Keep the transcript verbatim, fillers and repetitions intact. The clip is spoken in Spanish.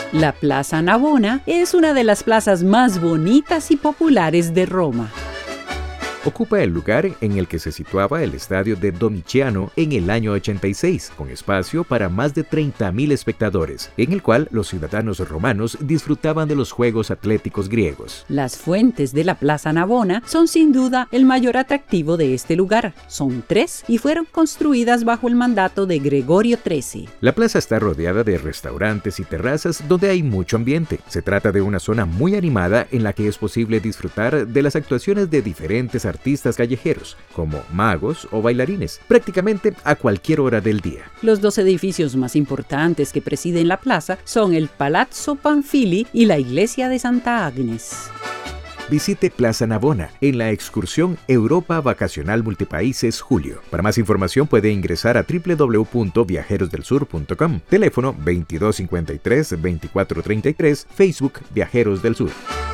La Plaza Navona es una de las plazas más bonitas y populares de Roma. Ocupa el lugar en el que se situaba el estadio de Domiciano en el año ochenta y seis, con espacio para más de treinta mil espectadores, en el cual los ciudadanos romanos disfrutaban de los Juegos Atléticos griegos. Las fuentes de la Plaza Navona son sin duda el mayor atractivo de este lugar. Son tres y fueron construidas bajo el mandato de Gregorio trece. La plaza está rodeada de restaurantes y terrazas donde hay mucho ambiente. Se trata de una zona muy animada en la que es posible disfrutar de las actuaciones de diferentes artistas artistas callejeros, como magos o bailarines, prácticamente a cualquier hora del día. Los dos edificios más importantes que presiden la plaza son el Palazzo Panfili y la Iglesia de Santa Agnes. Visite Plaza Navona en la excursión Europa Vacacional Multipaíses Julio. Para más información puede ingresar a doble u doble u doble u punto viajeros del sur punto com. Teléfono veintidós cincuenta y tres, veinticuatro treinta y tres, Facebook Viajeros del Sur.